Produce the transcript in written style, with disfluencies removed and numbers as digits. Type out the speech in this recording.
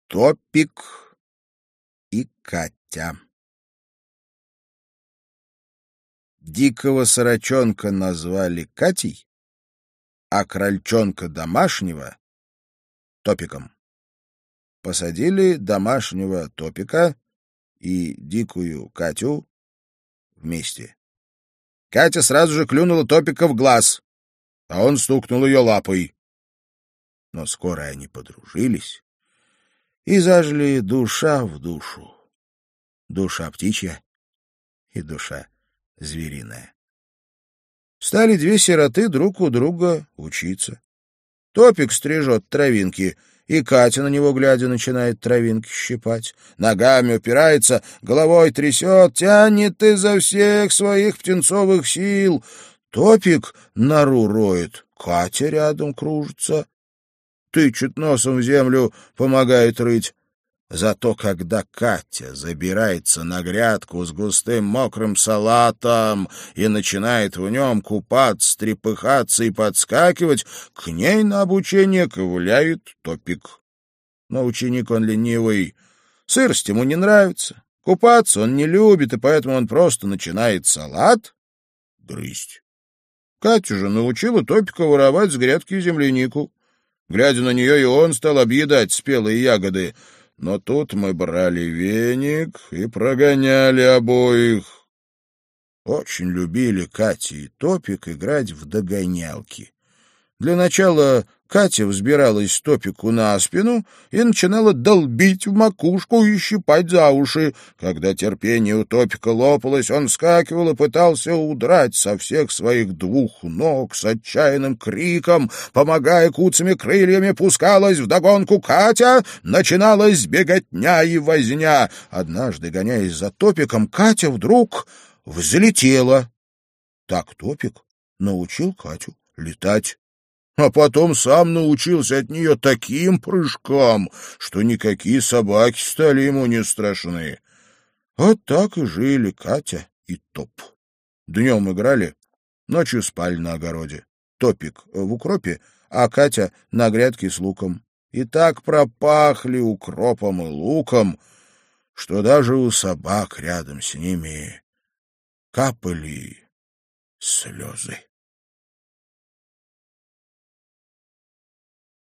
Топик и Катя. Дикого сорочонка назвали Катей, а крольчонка домашнего — Топиком. Посадили домашнего Топика и дикую Катю вместе. Катя сразу же клюнула Топика в глаз, а он стукнул ее лапой. Но скоро они подружились и зажили душа в душу. Душа птичья и душа звериная. Стали две сироты друг у друга учиться. Топик стрижет травинки, и Катя, на него глядя, начинает травинки щипать. Ногами упирается, головой трясет, тянет изо всех своих птенцовых сил. Топик нору роет, Катя рядом кружится. Тычет носом в землю, помогает рыть. Зато когда Катя забирается на грядку с густым мокрым салатом и начинает в нем купаться, трепыхаться и подскакивать, к ней на обучение ковыляет Топик. Но ученик он ленивый, сырость ему не нравится, купаться он не любит, и поэтому он просто начинает салат грызть. Катя же научила Топика воровать с грядки землянику. Глядя на нее, и он стал объедать спелые ягоды. Но тут мы брали веник и прогоняли обоих. Очень любили Катя и Топик играть в догонялки. Для начала Катя взбиралась Топику на спину и начинала долбить в макушку и щипать за уши. Когда терпение у Топика лопалось, он вскакивал и пытался удрать со всех своих двух ног с отчаянным криком. Помогая куцами крыльями, пускалась вдогонку Катя, начиналась беготня и возня. Однажды, гоняясь за Топиком, Катя вдруг взлетела. Так Топик научил Катю летать. А потом сам научился от нее таким прыжкам, что никакие собаки стали ему не страшны. Вот так и жили Катя и Топ. Днем играли, ночью спали на огороде. Топик в укропе, а Катя на грядке с луком. И так пропахли укропом и луком, что даже у собак рядом с ними капали слезы.